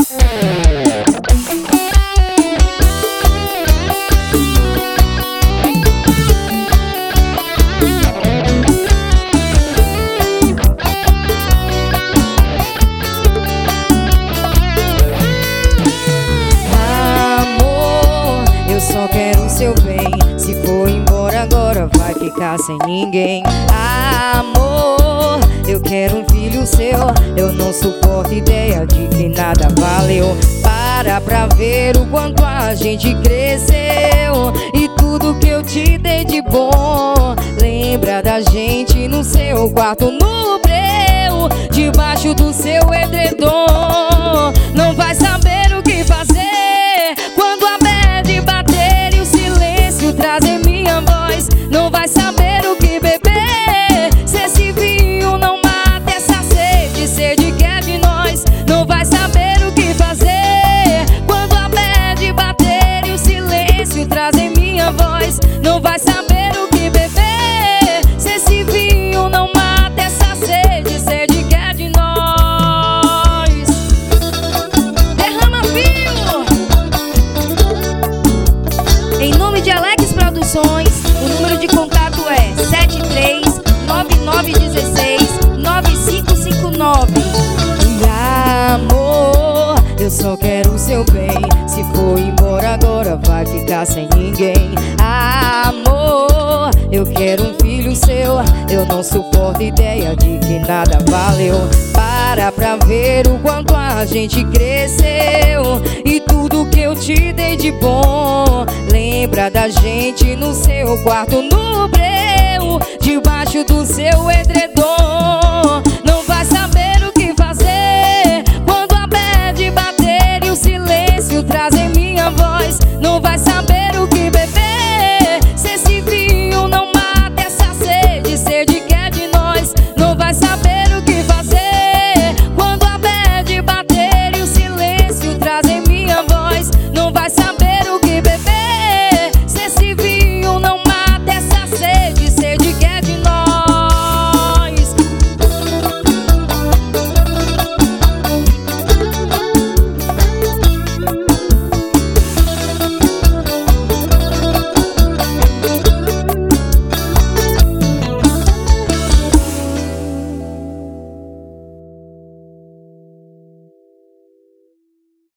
Só quero o seu bem. Se for embora agora vai ficar sem ninguém. Amor, eu quero um filho seu. Eu não suporto ideia de que nada valeu. Para pra ver o quanto a gente cresceu e tudo que eu te dei de bom. Lembra da gente no seu quarto, no breu, debaixo do seu edredom. Não vai saber o que fazer quando a bad bater e o silêncio trazer minha voz. Não vai saber o que beber se esse vinho não mata essa sede. Sede que é de nós. Não vai saber o que fazer quando a bad bater e o silêncio trazer minha voz. Não vai saber o que beber se esse vinho não mata essa sede. Sede que é de nós. Derrama vinho. Em nome de Alex Produções, o número de contato é 7399169559. E amor, eu só quero o seu bem. Se for embora agora vai ficar sem ninguém. Amor, eu quero um filho seu. Eu não suporto ideia de que nada valeu. Para pra ver o quanto a gente cresceu e tudo que eu te dei de bom. Lembra da gente no seu quarto, no breu, debaixo do seu edredom.